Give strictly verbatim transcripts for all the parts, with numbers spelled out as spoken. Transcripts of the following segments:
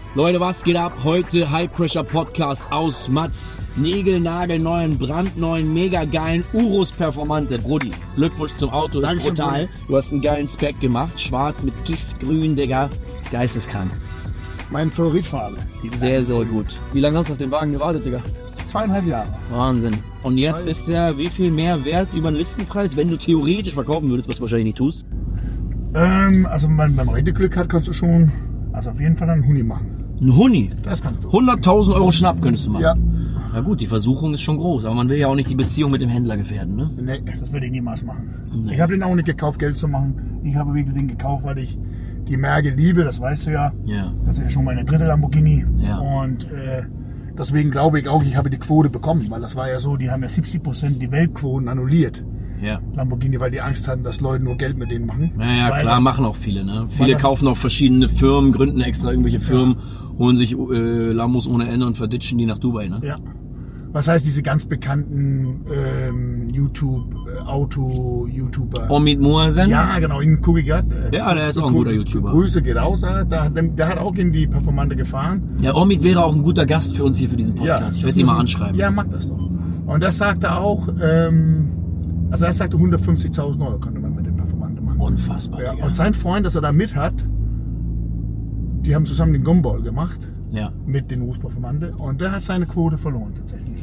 Leute, was geht ab? Heute High Pressure Podcast aus Matz. Nägelnagelneuen, brandneuen, mega geilen Urus Performante. Brudi, Glückwunsch zum Auto, das ist brutal. Du hast einen geilen Spec gemacht. Schwarz mit Giftgrün, Digga. Geisteskrank. Mein Favoritfarbe. Sehr, sehr gut. Wie lange hast du auf den Wagen gewartet, Digga? Zweieinhalb Jahre. Wahnsinn. Und jetzt Zwei. ist er wie viel mehr wert über den Listenpreis, wenn du theoretisch verkaufen würdest, was du wahrscheinlich nicht tust? Ähm, also wenn man beim Glück hat, kannst du schon, also auf jeden Fall einen Huni machen. Ein Huni? Das kannst du. hunderttausend Euro Schnapp könntest du machen. Ja. Na gut, die Versuchung ist schon groß, aber man will ja auch nicht die Beziehung mit dem Händler gefährden, ne? Nee, das würde ich niemals machen. Nee. Ich habe den auch nicht gekauft, Geld zu machen. Ich habe wirklich den gekauft, weil ich die Märkte liebe, das weißt du ja. Ja. Das ist ja schon meine dritte Lamborghini. Ja. Und äh, deswegen glaube ich auch, ich habe die Quote bekommen, weil das war ja so, die haben ja siebzig Prozent die Weltquoten annulliert. Ja. Lamborghini, weil die Angst hatten, dass Leute nur Geld mit denen machen. Ja, ja, weil klar, das, machen auch viele, ne? Viele das, kaufen auch verschiedene Firmen, gründen extra irgendwelche Firmen, ja. holen sich äh, Lambos ohne Ende und verditschen die nach Dubai, ne? Ja. Was heißt diese ganz bekannten ähm, YouTube, äh, Auto-YouTuber? Omid Muazen? Ja, genau, ihn gucke ich gerade. Äh, ja, der ist auch ein guter YouTuber. Grüße geht raus, äh, der, der hat auch in die Performante gefahren. Ja, Omid wäre auch ein guter Gast für uns hier für diesen Podcast. Ja, ich werde ihn mal anschreiben. Ja, mach das doch. Und das sagte auch, ähm, also er sagte hundertfünfzigtausend Euro könnte man mit dem Performante machen. Unfassbar. Ja, und sein Freund, das er da mit hat, die haben zusammen den Gumball gemacht. Ja. Mit den Urus Performante. Und der hat seine Quote verloren tatsächlich.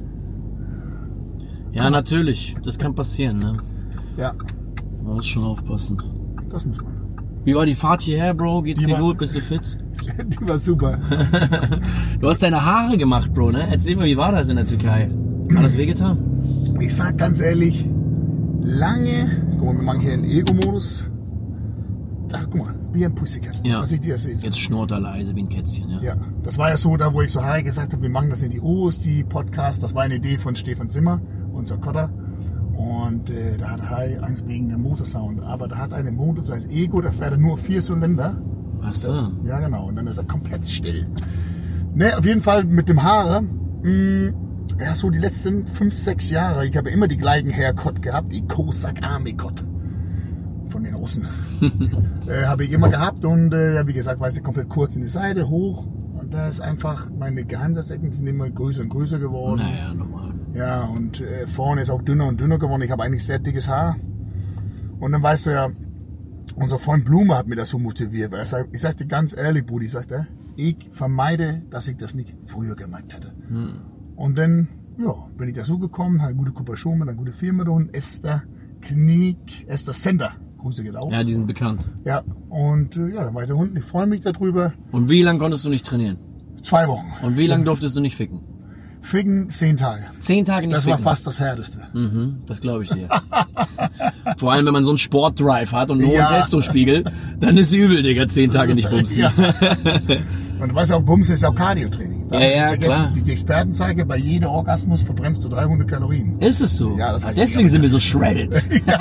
Ja, natürlich. Das kann passieren, ne? Ja. Man muss schon aufpassen. Das muss man. Wie war die Fahrt hierher, Bro? Geht's Die dir war, gut? Bist du fit? Die war super. Du hast deine Haare gemacht, Bro, ne? Erzähl mal, wie war das in der Türkei? Hat das wehgetan? Ich sag ganz ehrlich, lange, guck mal, wir machen hier einen Ego-Modus. Ach, guck mal, wie ein Pussycat, ja. was ich dir erzählt. Jetzt schnurrt er leise wie ein Kätzchen, ja. Ja, das war ja so, da wo ich so Harry gesagt habe, wir machen das in die Urus, die Podcast. Das war eine Idee von Stefan Zimmer, unser Kotter. Und äh, da hat Harry Angst wegen dem Motorsound. Aber da hat eine Motor, das heißt Ego, da fährt er nur vier Zylinder. Ach so. Da, ja, genau, und dann ist er komplett still. Ne, auf jeden Fall mit dem Haare. Mh, ja, so die letzten fünf, sechs Jahre, ich habe immer die gleichen Haircut gehabt, die Cossack Army Cut von den Russen. äh, habe ich immer gehabt und äh, wie gesagt, weiß ich, komplett kurz in die Seite, hoch. Und da ist einfach, meine Geheimratsecken sind immer größer und größer geworden. Naja, normal. Ja, und äh, vorne ist auch dünner und dünner geworden. Ich habe eigentlich sehr dickes Haar. Und dann weißt du ja, unser Freund Blume hat mir das so motiviert. Weil er sagt, ich sag dir ganz ehrlich, Brudi, sagt er, ich vermeide, dass ich das nicht früher gemerkt hätte. Hm. Und dann ja, bin ich dazu gekommen, habe eine gute Kooperation mit einer guten Firma da unten, Esther Klinik, Esther Center. Grüße geht auf. Ja, die sind bekannt. Ja, und äh, ja, dann weiter unten. Ich freue mich darüber. Und wie lange konntest du nicht trainieren? Zwei Wochen. Und wie lange durftest du nicht ficken? Ficken zehn Tage. Zehn Tage nicht das ficken? Das war fast das Härteste. Mhm, das glaube ich dir. Vor allem, wenn man so einen Sportdrive hat und einen hohen ja. Testospiegel, dann ist übel, Digga, zehn Tage nicht bumsen. Ja. Und du weißt auch, Bumsen ist auch Cardio-Training. Ja, ja, klar. Die, die Experten zeigen, bei jedem Orgasmus verbrennst du dreihundert Kalorien. Ist es so? Ja, das ah, deswegen sind wir so shredded.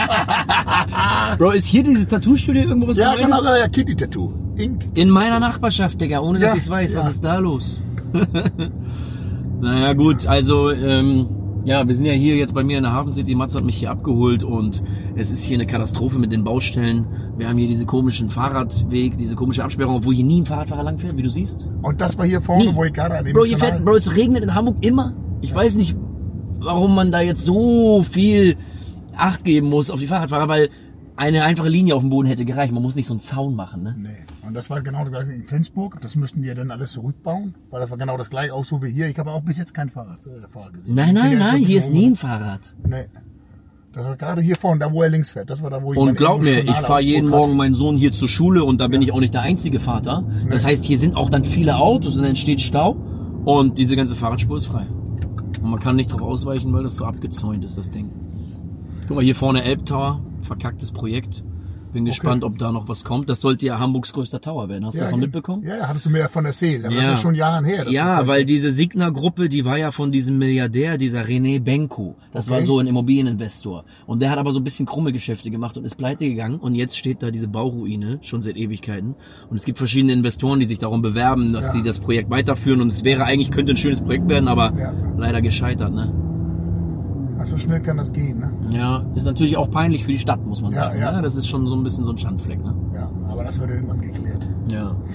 Bro, ist hier dieses Tattoo-Studio irgendwo was? Ja, genau, ja, Kitty-Tattoo. Ink. In meiner Nachbarschaft, Digga, ohne dass ja, ich es weiß. ja. Was ist da los? Naja, gut, also, ähm, ja, wir sind ja hier jetzt bei mir in der Hafen City. Mats hat mich hier abgeholt und es ist hier eine Katastrophe mit den Baustellen. Wir haben hier diese komischen Fahrradweg, diese komische Absperrung, obwohl hier nie ein Fahrradfahrer langfährt, wie du siehst. Und das war hier vorne, nie. Wo ich gerade an dem Bro, hier fährt, Bro, es regnet in Hamburg immer. Ich ja. weiß nicht, warum man da jetzt so viel Acht geben muss auf die Fahrradfahrer, weil eine einfache Linie auf dem Boden hätte gereicht. Man muss nicht so einen Zaun machen, ne? Nee. Und das war genau das gleiche in Flensburg. Das müssten die ja dann alles zurückbauen, weil das war genau das gleiche, auch so wie hier. Ich habe auch bis jetzt kein Fahrradfahrer äh, gesehen. Nein, nein, nein, hier ist nie ein Fahrrad. Nee. Das war gerade hier vorne, da wo er links fährt. Das war da, wo ich Und glaub mir, ich fahre jeden Morgen meinen Sohn hier zur Schule und da bin ja. ich auch nicht der einzige Vater. Das nee. heißt, hier sind auch dann viele Autos und dann entsteht Stau und diese ganze Fahrradspur ist frei. Und man kann nicht drauf ausweichen, weil das so abgezäunt ist, das Ding. Guck mal, hier vorne Elbtower, verkacktes Projekt. Bin gespannt, okay. ob da noch was kommt. Das sollte ja Hamburgs größter Tower werden. Hast ja, du davon mitbekommen? Ja, ja, hattest du mir ja von erzählt. Aber ja. das ist schon Jahren her. Ja, weil diese Signa-Gruppe, die war ja von diesem Milliardär, dieser René Benko. Das okay. war so ein Immobilieninvestor. Und der hat aber so ein bisschen krumme Geschäfte gemacht und ist pleite gegangen. Und jetzt steht da diese Bauruine, schon seit Ewigkeiten. Und es gibt verschiedene Investoren, die sich darum bewerben, dass ja. sie das Projekt weiterführen. Und es wäre eigentlich, könnte ein schönes Projekt werden, aber ja. leider gescheitert, ne? So schnell kann das gehen, ne? Ja, ist natürlich auch peinlich für die Stadt, muss man ja, sagen. Ja. Ja, das ist schon so ein bisschen so ein Schandfleck, ne? Ja, aber das wird irgendwann geklärt. Ja.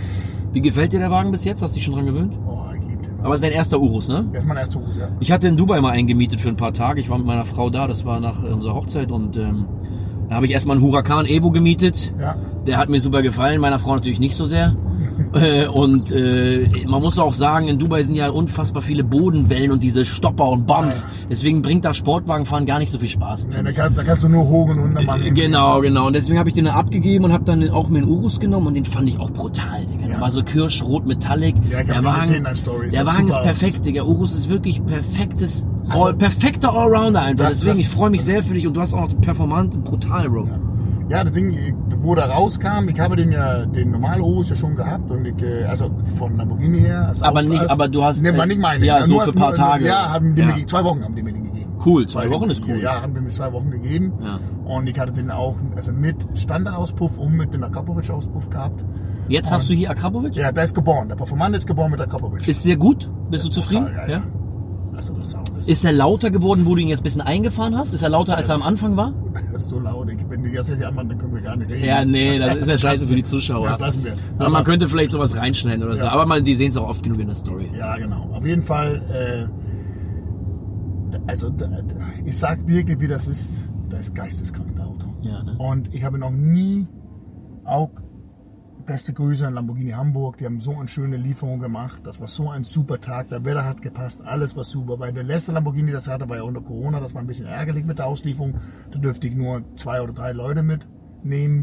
Wie gefällt dir der Wagen bis jetzt? Hast du dich schon dran gewöhnt? Oh, ich liebe den Wagen. Aber es ist dein erster Urus, ne? Das ist mein erster Urus, ja. Ich hatte in Dubai mal einen gemietet für ein paar Tage. Ich war mit meiner Frau da, das war nach äh, unserer Hochzeit und ähm, da habe ich erstmal einen Huracan Evo gemietet. Ja. Der hat mir super gefallen, meiner Frau natürlich nicht so sehr. äh, und äh, man muss auch sagen, in Dubai sind ja unfassbar viele Bodenwellen und diese Stopper und Bumps. Ja. Deswegen bringt das Sportwagenfahren gar nicht so viel Spaß. Ja, da, kann, da kannst du nur hoch und runter machen. Äh, genau, genau. Und deswegen habe ich den dann abgegeben und habe dann auch mir einen Urus genommen und den fand ich auch brutal, Digga. Der Ja. war so kirschrot Metallic. Ja, ich der hab Wagen, gesehen in Stories. der Das Wagen ist super perfekt, aus. Digga. Urus ist wirklich perfektes, Also, all, perfekter Allrounder einfach. das- Deswegen, das- ich freue mich sehr für dich und du hast auch noch den performanten brutal, Bro. Ja. Ja, das Ding, wo der rauskam, ich habe den ja, den normalen Urus ja schon gehabt und ich, äh, also von Lamborghini her. Also Aber aus- nicht, als- aber du hast, Ne, äh, war nicht meine. ja, so nur für als- ein paar nur- Tage. Ja, haben die Ja. mir, ge- zwei Wochen haben die mir den gegeben. Cool, zwei Weil Wochen die- ist cool. Ja, haben die mir zwei Wochen gegeben. Ja. Und ich hatte den auch, also mit Standardauspuff und mit dem Akrapovic-Auspuff gehabt. Jetzt hast du hier Akrapovic? Ja, der ist geboren. Der Performant ist geboren mit Akrapovic. Ist sehr gut? Bist du zufrieden? Total geil, Also das Sound ist, Ist er lauter geworden, wo du ihn jetzt ein bisschen eingefahren hast? Ist er lauter, als er am Anfang war? das ist so laut. Ich, wenn die das jetzt anmachen, dann können wir gar nicht reden. Ja, nee, das ist ja scheiße für die Zuschauer. Das lassen wir. Aber man könnte vielleicht sowas reinschneiden oder so. Ja. Aber man, die sehen es auch oft genug in der Story. Ja, genau. Auf jeden Fall, äh, also da- da- ich sag wirklich, wie das ist. Das ist geisteskrank, das Auto. Ja, ne? Und ich habe noch nie, auch beste Grüße an Lamborghini Hamburg, die haben so eine schöne Lieferung gemacht. Das war so ein super Tag, der Wetter hat gepasst, alles war super. Weil der letzte Lamborghini, das hatte, war ja unter Corona, das war ein bisschen ärgerlich mit der Auslieferung. Da dürfte ich nur zwei oder drei Leute mitnehmen.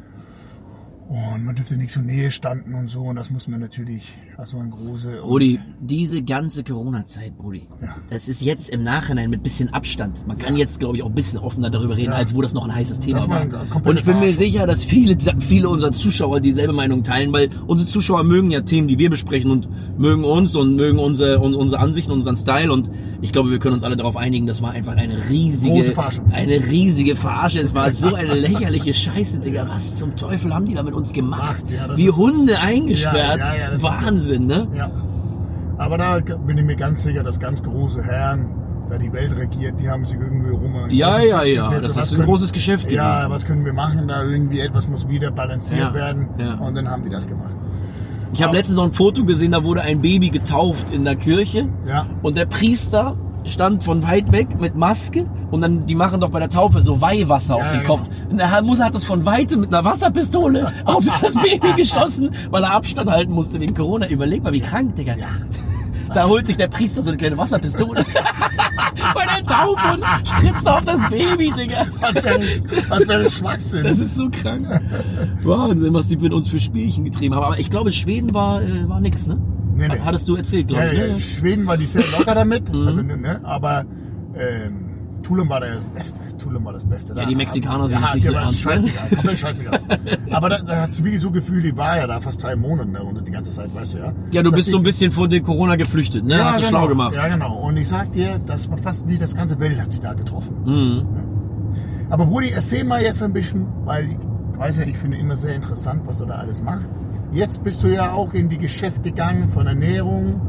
Und man dürfte nicht so Nähe standen und so. Und das muss man natürlich, also eine große... Brudi, diese ganze Corona-Zeit, Brudi, Ja. das ist jetzt im Nachhinein mit bisschen Abstand. Man kann jetzt, glaube ich, auch ein bisschen offener darüber reden, Ja. als wo das noch ein heißes Thema Das war war. ein kompletter Und ich bin mir Verarschung. sicher, dass viele, viele unserer Zuschauer dieselbe Meinung teilen, weil unsere Zuschauer mögen ja Themen, die wir besprechen und mögen uns und mögen unsere, und unsere Ansichten und unseren Style. Und ich glaube, wir können uns alle darauf einigen, das war einfach eine riesige, Große Verarsche. eine riesige Verarsche. Es war so eine lächerliche Scheiße, Digga. Was zum Teufel haben die da mit uns gemacht? Ach, ja, das Wie ist- Hunde eingesperrt. Ja, ja, ja, das ist so. Wahnsinn, ne? Ja. Aber da bin ich mir ganz sicher, dass ganz große Herren, da die Welt regiert, die haben sich irgendwie rum. an den Ja, großen ja, Tisch ja, gesetzt. das Was ist ein können- großes Geschäft Ja, gewesen. was können wir machen? Da irgendwie etwas muss wieder balanciert Ja, werden. ja. Und dann haben die das gemacht. Ich habe letztens noch ein Foto gesehen, da wurde ein Baby getauft in der Kirche Ja. und der Priester stand von weit weg mit Maske und dann, die machen doch bei der Taufe so Weihwasser auf Ja, den ja, Kopf. Und der Mutter hat das von weitem mit einer Wasserpistole auf das Baby geschossen, weil er Abstand halten musste wegen Corona. Überleg mal, wie krank, Digga. Da holt sich der Priester so eine kleine Wasserpistole bei der Taufe und spritzt auf das Baby, Digga. Was für ein, was für ein Schwachsinn. Das ist so krank. Wahnsinn, was die mit uns für Spielchen getrieben haben. Aber ich glaube, Schweden war, äh, war nix, ne? Nee, nee. Hattest du erzählt, glaube Ja, ich. ja, ne? Schweden war die sehr locker damit. Mhm. Also, ne, aber ähm, Tulum war das Beste. Tulum war das Beste. Ja, die Mexikaner sind ja, nicht so der war ernst, ne? scheißegal. Komplett scheißegal. Aber da, da hat sie wirklich so Gefühl, die war ja da fast drei Monate ne, und die ganze Zeit, weißt du ja. Ja, du Dass bist die- so ein bisschen vor der Corona geflüchtet, ne? Hast du genau, schlau gemacht. Ja, genau. Und ich sag dir, das war fast wie das ganze Welt hat sich da getroffen. Mhm. Aber Brudi, erzähl mal jetzt ein bisschen, weil ich weiß ja, ich finde immer sehr interessant, was du da alles machst. Jetzt bist du ja auch in die Geschäfte gegangen von Ernährung,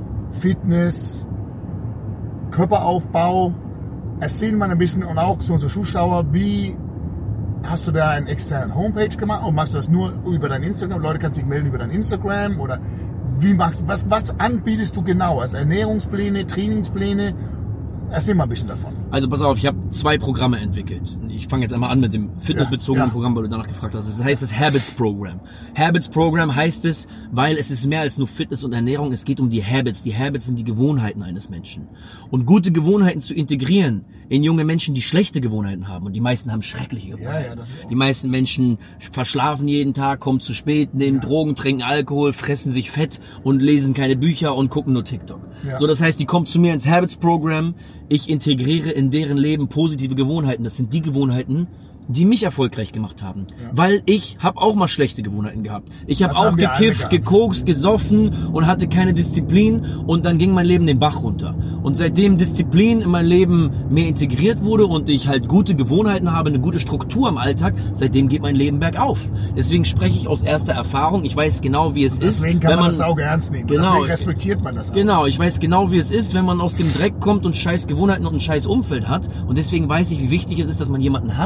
Fitness, Körperaufbau. Erzähl mal ein bisschen und auch so unsere Zuschauer, wie hast du da eine externe Homepage gemacht und machst du das nur über dein Instagram? Leute können sich melden über dein Instagram oder wie machst du, was, was anbietest du genau? Also Ernährungspläne, Trainingspläne? Erzähl mal ein bisschen davon. Also pass auf, ich habe zwei Programme entwickelt. Ich fange jetzt einmal an mit dem fitnessbezogenen Ja, ja. Programm, weil du danach gefragt hast. Das heißt das Habits Program. Habits Program heißt es, weil es ist mehr als nur Fitness und Ernährung. Es geht um die Habits. Die Habits sind die Gewohnheiten eines Menschen. Und gute Gewohnheiten zu integrieren in junge Menschen, die schlechte Gewohnheiten haben. Und die meisten haben schreckliche Gewohnheiten. Ja, ja, das ist auch- Die meisten Menschen verschlafen jeden Tag, kommen zu spät, nehmen Drogen, trinken Alkohol, fressen sich fett und lesen keine Bücher und gucken nur TikTok. Ja. So, das heißt, die kommen zu mir ins Habits Program. Ich integriere in deren Leben positive Gewohnheiten. Das sind die Gewohnheiten, die mich erfolgreich gemacht haben. Ja. Weil ich habe auch mal schlechte Gewohnheiten gehabt. Ich habe Das auch haben wir alle gekifft, gehabt. gekokst, gesoffen und hatte keine Disziplin und dann ging mein Leben den Bach runter. Und seitdem Disziplin in mein Leben mehr integriert wurde und ich halt gute Gewohnheiten habe, eine gute Struktur im Alltag, seitdem geht mein Leben bergauf. Deswegen spreche ich aus erster Erfahrung. Ich weiß genau, wie es ist. Deswegen kann wenn man das auch ernst nehmen. Genau. Deswegen respektiert man das auch. Genau, ich weiß genau, wie es ist, wenn man aus dem Dreck kommt und scheiß Gewohnheiten und ein scheiß Umfeld hat. Und deswegen weiß ich, wie wichtig es ist, dass man jemanden hat,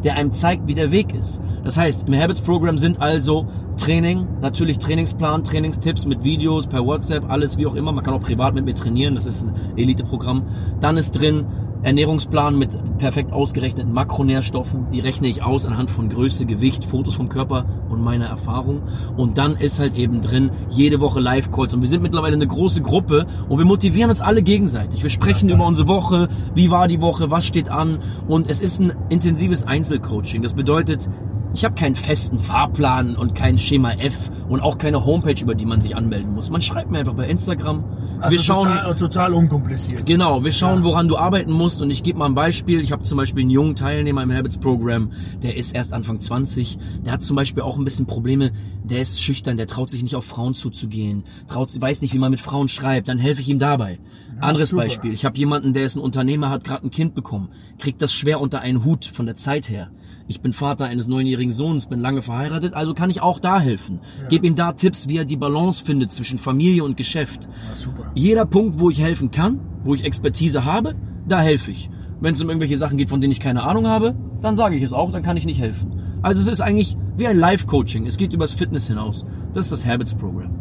der einem zeigt, wie der Weg ist. Das heißt, im Habits Program sind also Training, natürlich Trainingsplan, Trainingstipps mit Videos, per WhatsApp, alles wie auch immer. Man kann auch privat mit mir trainieren, das ist ein Elite-Programm. Dann ist drin Ernährungsplan mit perfekt ausgerechneten Makronährstoffen. Die rechne ich aus anhand von Größe, Gewicht, Fotos vom Körper und meiner Erfahrung. Und dann ist halt eben drin jede Woche Live-Calls. Und wir sind mittlerweile eine große Gruppe und wir motivieren uns alle gegenseitig. Wir sprechen ja, über unsere Woche, wie war die Woche, was steht an. Und es ist ein intensives Einzelcoaching. Das bedeutet, ich habe keinen festen Fahrplan und kein Schema F und auch keine Homepage, über die man sich anmelden muss. Man schreibt mir einfach bei Instagram. Also wir schauen, total, total unkompliziert. Genau, wir schauen, ja. woran du arbeiten musst. Und ich gebe mal ein Beispiel. Ich habe zum Beispiel einen jungen Teilnehmer im Habits Program, der ist erst Anfang zwanzig. Der hat zum Beispiel auch ein bisschen Probleme. Der ist schüchtern, der traut sich nicht auf Frauen zuzugehen, traut, weiß nicht, wie man mit Frauen schreibt. Dann helfe ich ihm dabei. Ja, Anderes super. Beispiel. Ich habe jemanden, der ist ein Unternehmer, hat gerade ein Kind bekommen, kriegt das schwer unter einen Hut von der Zeit her. Ich bin Vater eines neunjährigen Sohns, bin lange verheiratet, also kann ich auch da helfen. Ja. Gebe ihm da Tipps, wie er die Balance findet zwischen Familie und Geschäft. Ja, super. Jeder Punkt, wo ich helfen kann, wo ich Expertise habe, da helfe ich. Wenn es um irgendwelche Sachen geht, von denen ich keine Ahnung habe, dann sage ich es auch, dann kann ich nicht helfen. Also es ist eigentlich wie ein Life-Coaching. Es geht übers Fitness hinaus. Das ist das Habits Program.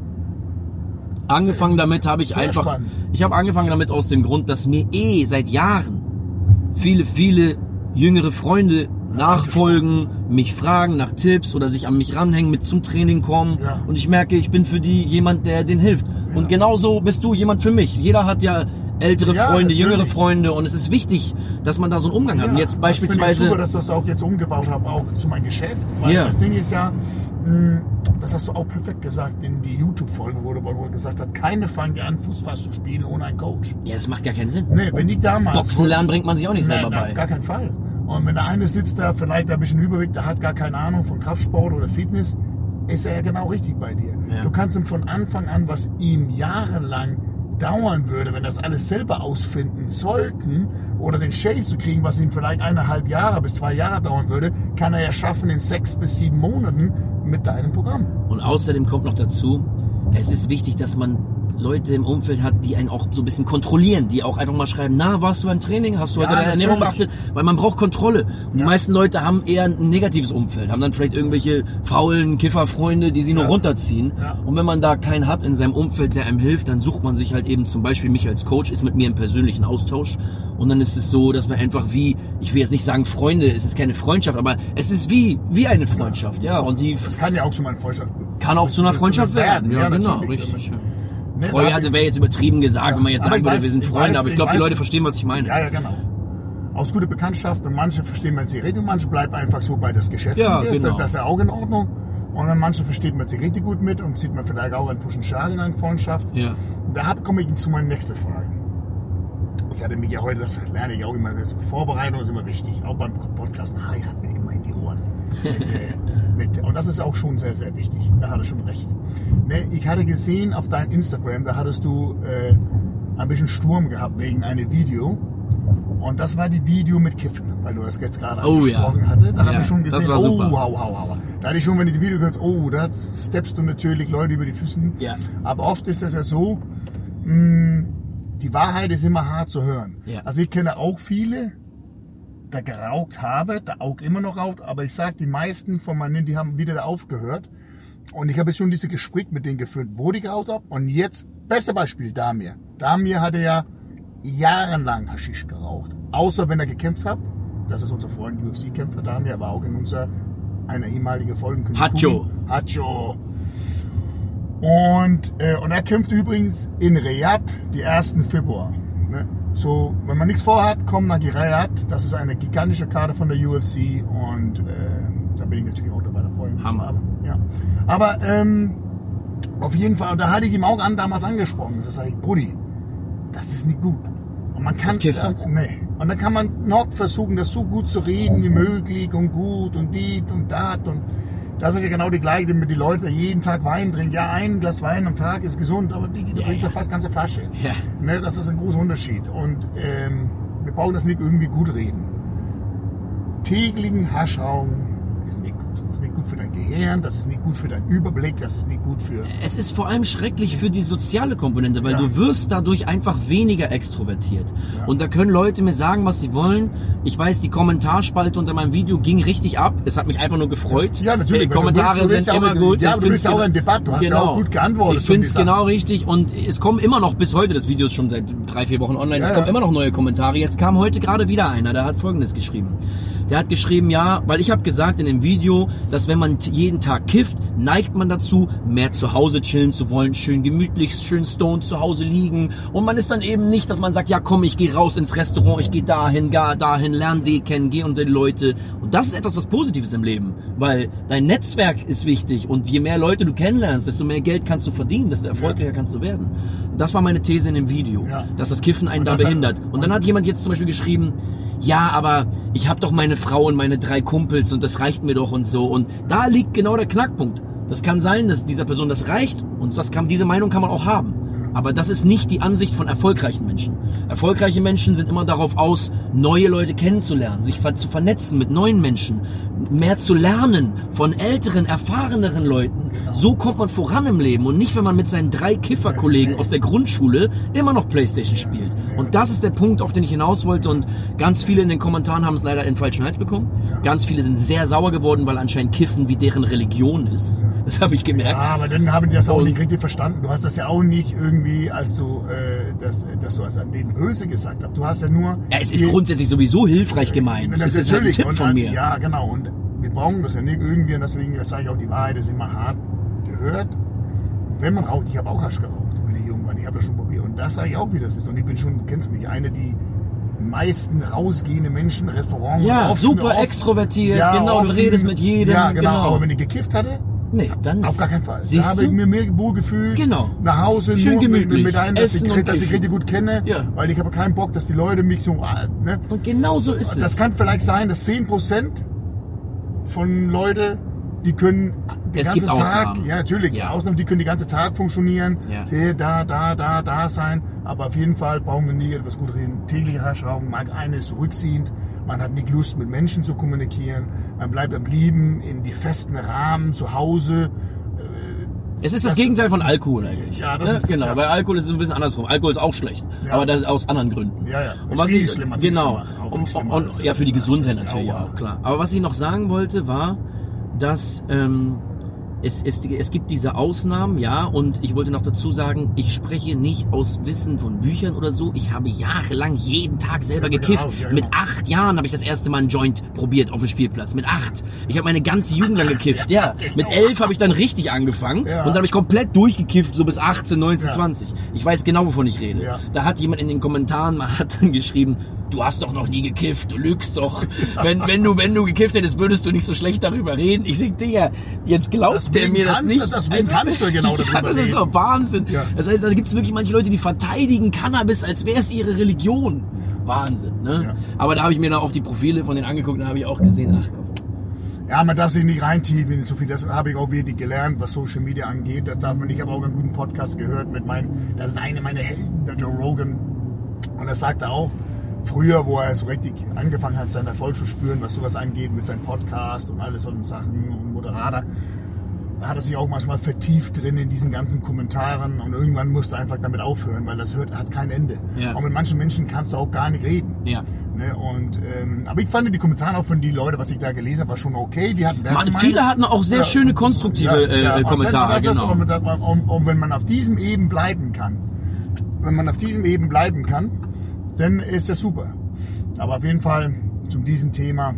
Angefangen sehr, damit habe ich einfach, spannend. ich habe angefangen damit aus dem Grund, dass mir eh seit Jahren viele, viele jüngere Freunde nachfolgen, mich fragen nach Tipps oder sich an mich ranhängen, mit zum Training kommen. Ja. Und ich merke, ich bin für die jemand, der denen hilft. Ja. Und genauso bist du jemand für mich. Jeder hat ja ältere ja, Freunde, natürlich. jüngere Freunde und es ist wichtig, dass man da so einen Umgang ja, hat. Und jetzt beispielsweise. Ich finde super, dass du das auch jetzt umgebaut hast, auch zu meinem Geschäft. Weil ja. das Ding ist ja, mh, das hast du auch perfekt gesagt in die YouTube-Folge, wo du gesagt hast, keine fangen dir an, Fußball zu spielen ohne einen Coach. Ja, das macht gar keinen Sinn. Nee, wenn die damals. Boxen lernen bringt man sich auch nicht nee, selber bei. Auf gar keinen Fall. Und wenn der eine sitzt da, vielleicht ein bisschen Übergewicht, der hat gar keine Ahnung von Kraftsport oder Fitness, ist er ja genau richtig bei dir. Ja. Du kannst ihm von Anfang an, was ihm jahrelang dauern würde, wenn das alles selber ausfinden sollten oder den Shape zu kriegen, was ihm vielleicht eineinhalb Jahre bis zwei Jahre dauern würde, kann er ja schaffen in sechs bis sieben Monaten mit deinem Programm. Und außerdem kommt noch dazu, es ist wichtig, dass man Leute im Umfeld hat, die einen auch so ein bisschen kontrollieren, die auch einfach mal schreiben, na, warst du beim Training, hast du heute ja, deine Ernährung beachtet? Weil man braucht Kontrolle. Und ja. die meisten Leute haben eher ein negatives Umfeld, haben dann vielleicht irgendwelche faulen Kifferfreunde, die sie nur ja. runterziehen. Ja. Und wenn man da keinen hat in seinem Umfeld, der einem hilft, dann sucht man sich halt eben zum Beispiel mich als Coach, ist mit mir im persönlichen Austausch. Und dann ist es so, dass wir einfach wie, ich will jetzt nicht sagen Freunde, es ist keine Freundschaft, aber es ist wie, wie eine Freundschaft. Ja, und die. Das kann ja auch zu einer Freundschaft Kann auch zu einer Freundschaft werden. werden. Ja, ja, genau, richtig. Ne, Freunde wäre jetzt übertrieben gesagt, ja, wenn man jetzt sagen würde, wir sind Freunde, weiß, aber ich glaube, die Leute verstehen, was ich meine. Ja, ja, genau. Aus guter Bekanntschaft und manche verstehen, wenn sie reden, manche bleiben einfach so bei das Geschäft. Ja, genau. Das ist ja auch in Ordnung. Und dann manche versteht man sie richtig gut mit und sieht man vielleicht auch einen Push-and-Schal in einer Freundschaft. Ja. Da komme ich zu meiner nächsten Frage. Ich hatte mich ja heute, das lerne ich auch immer, das Vorbereitung ist immer wichtig, auch beim Podcast, na, ich hatte mir immer in die Ohren. mit, mit, und das ist auch schon sehr, sehr wichtig, da hatte ich schon recht. Ne, ich hatte gesehen auf deinem Instagram, da hattest du äh, ein bisschen Sturm gehabt wegen einem Video. Und das war die Video mit Kiffen, weil du das jetzt gerade oh, angesprochen ja. hattest. Da ja, habe ich schon gesehen, oh, wow, wow, wow. Da hatte ich schon, wenn ich die Video gehört, oh, da steppst du natürlich Leute über die Füße. Ja. Aber oft ist das ja so, mh, die Wahrheit ist immer hart zu hören. Ja. Also ich kenne auch viele, der geraucht habe, der auch immer noch raucht, aber ich sage, die meisten von meinen, die haben wieder aufgehört. Und ich habe jetzt schon diese Gespräche mit denen geführt, wo die geraucht haben. Und jetzt, beste Beispiel, Damir. Damir hatte ja jahrelang Haschisch geraucht. Außer wenn er gekämpft hat. Das ist unser Freund U F C-Kämpfer Damir, aber auch in unserer, einer ehemaligen Folge. Hacho. Hacho. Und, äh, und er kämpft übrigens in Riyadh, die ersten Februar. Ne? So, wenn man nichts vorhat, kommt nach Riyadh. Das ist eine gigantische Karte von der U F C und äh, da bin ich natürlich auch dabei, da freue ich mich. Hammer. Aber, ja. Aber ähm, auf jeden Fall, und da hatte ich ihm auch an, damals angesprochen. Das sage ich, Brudi, das ist nicht gut. Und man kann, das äh, nee. Und dann kann man noch versuchen, das so gut zu reden wie möglich und gut und dies und das und das ist ja genau die gleiche mit den Leuten, die jeden Tag Wein trinken. Ja, ein Glas Wein am Tag ist gesund, aber die, du ja, trinkst ja fast ganze Flasche. Ja. Ne, das ist ein großer Unterschied. Und ähm, wir brauchen das nicht irgendwie gut reden. Täglichen Haschrauchen ist nicht gut. Das ist nicht gut für dein Gehirn, das ist nicht gut für deinen Überblick, das ist nicht gut für... Es ist vor allem schrecklich für die soziale Komponente, weil Ja. du wirst dadurch einfach weniger extrovertiert. Ja. Und da können Leute mir sagen, was sie wollen. Ich weiß, die Kommentarspalte unter meinem Video ging richtig ab. Es hat mich einfach nur gefreut. Ja, natürlich. Die weil Kommentare du bist, du bist sind ja auch immer in, gut. Ja, Ich aber du find's bist ja auch genau- in Debatte, du hast ja auch gut geantwortet. Ich finde es um die genau richtig und es kommen immer noch bis heute, das Video ist schon seit drei, vier Wochen online, Ja, es kommen ja. immer noch neue Kommentare. Jetzt kam heute gerade wieder einer, der hat Folgendes geschrieben. Der hat geschrieben, ja, weil ich habe gesagt in dem Video, dass wenn man t- jeden Tag kifft, neigt man dazu, mehr zu Hause chillen zu wollen, schön gemütlich, schön stoned zu Hause liegen. Und man ist dann eben nicht, dass man sagt, ja komm, ich gehe raus ins Restaurant, ich gehe dahin, gar dahin, lerne die kennen, gehe unter die Leute. Und das ist etwas, was Positives im Leben, weil dein Netzwerk ist wichtig und je mehr Leute du kennenlernst, desto mehr Geld kannst du verdienen, desto erfolgreicher Ja. kannst du werden. Das war meine These in dem Video, Ja. dass das Kiffen einen Und da das hat- behindert. Und dann hat jemand jetzt zum Beispiel geschrieben, ja, aber ich habe doch meine Frau und meine drei Kumpels und das reicht mir doch und so. Und da liegt genau der Knackpunkt. Das kann sein, dass dieser Person das reicht und das kann, diese Meinung kann man auch haben. Aber das ist nicht die Ansicht von erfolgreichen Menschen. Erfolgreiche Menschen sind immer darauf aus, neue Leute kennenzulernen, sich ver- zu vernetzen mit neuen Menschen, mehr zu lernen von älteren, erfahreneren Leuten. So kommt man voran im Leben und nicht, wenn man mit seinen drei Kifferkollegen aus der Grundschule immer noch Playstation spielt. Und das ist der Punkt, auf den ich hinaus wollte und ganz viele in den Kommentaren haben es leider in den falschen Hals bekommen. Ganz viele sind sehr sauer geworden, weil anscheinend Kiffen wie deren Religion ist. Das habe ich gemerkt. Ja, aber dann haben die das auch Und- nicht richtig verstanden. Du hast das ja auch nicht irgendwie, als du, äh, dass, dass du es an denen böse gesagt hast. Du hast ja nur... Ja, es ist grundsätzlich sowieso hilfreich gemeint. Das Das ist halt ein Tipp und, von mir. Ja, genau. Und wir brauchen das ja nicht irgendwie, und deswegen sage ich auch, die Wahrheit ist immer hart gehört. Wenn man raucht, ich habe auch Hasch geraucht, wenn ich jung war. Ich habe das schon probiert. Und das sage ich auch, wie das ist. Und ich bin schon, du kennst mich, eine, die meisten rausgehende Menschen, Restaurants. Ja, offen, super offen, extrovertiert, ja, genau, du offen. redest mit jedem. Ja, genau. genau. Aber wenn ich gekifft hatte, Nee, dann nicht. auf gar keinen Fall. Siehst da habe du? ich mir mehr wohl gefühlt. Genau. Nach Hause Schön nur mit, gemütlich. mit einem, dass Essen ich, und dass ich kiffen. richtig gut kenne. Ja. Weil ich habe keinen Bock, dass die Leute mich so... ah, Ne? Und genau so ist Das es. kann vielleicht sein, dass zehn Prozent von Leuten, die können den Es ganzen gibt Tag, Ausnahmen. ja natürlich, Ja. Ausnahmen, die können den ganzen Tag funktionieren, Ja. hier, da, da, da, da sein, aber auf jeden Fall brauchen wir nie etwas gut reden. Tägliche Haschrauchen, mag eines zurückziehend, man hat nicht Lust mit Menschen zu kommunizieren, man bleibt am Lieben in die festen Rahmen zu Hause. Es ist das, das- Gegenteil von Alkohol eigentlich. Ja, das Ne? ist es, Genau, ja. weil Alkohol ist ein bisschen andersrum. Alkohol ist auch schlecht, Ja. aber das aus anderen Gründen. Ja, ja. Und Ist was viel ich, schlimmer, viel genau. schlimmer. Auch viel Und, schlimmer und, als- ja, für die Gesundheit Ja, natürlich ja. auch, klar. Aber was ich noch sagen wollte, war, dass ähm, es, es, es gibt diese Ausnahmen, ja, und ich wollte noch dazu sagen, ich spreche nicht aus Wissen von Büchern oder so. Ich habe jahrelang jeden Tag selber Selber gekifft. geraucht, ja, genau. Mit acht Jahren habe ich das erste Mal einen Joint probiert auf dem Spielplatz. Mit acht. Ich habe meine ganze Jugend lang gekifft, ja. Mit elf habe ich dann richtig angefangen Ja. und dann habe ich komplett durchgekifft, so bis achtzehn, neunzehn, Ja. zwanzig. Ich weiß genau, wovon ich rede. Ja. Da hat jemand in den Kommentaren mal hat dann geschrieben, du hast doch noch nie gekifft, du lügst doch. Wenn, wenn du, wenn du gekifft hättest, würdest du nicht so schlecht darüber reden. Ich sag, Digga, jetzt glaubt der Deswegen mir das kannst nicht. du- deswegen kannst du genau darüber ja, das ist reden. doch Wahnsinn. Ja. Das heißt, da gibt es wirklich manche Leute, die verteidigen Cannabis, als wäre es ihre Religion. Wahnsinn, ne? Ja. Aber da habe ich mir dann auch die Profile von denen angeguckt und da habe ich auch gesehen, ach komm. Ja, man darf sich nicht reintiefen in so viel. Das habe ich auch wirklich gelernt, was Social Media angeht. Das darf man nicht. Ich habe auch einen guten Podcast gehört mit meinem, das ist eine meiner Helden, der Joe Rogan. Und er sagte auch, früher, wo er so richtig angefangen hat, seinen Erfolg zu spüren, was sowas angeht, mit seinem Podcast und alles solchen Sachen und Moderator, hat er sich auch manchmal vertieft drin in diesen ganzen Kommentaren und irgendwann musste er einfach damit aufhören, weil das hört, hat kein Ende. Ja. Auch mit manchen Menschen kannst du auch gar nicht reden. Ja. Ne? Und, ähm, aber ich fand die Kommentare auch von den Leuten, was ich da gelesen habe, war schon okay. Die hatten Man, viele hatten auch sehr Ja. schöne, konstruktive äh, und Kommentare, wenn, das ist, genau. und, und, und wenn man auf diesem eben bleiben kann, wenn man auf diesem eben bleiben kann, dann ist das super. Aber auf jeden Fall zu diesem Thema,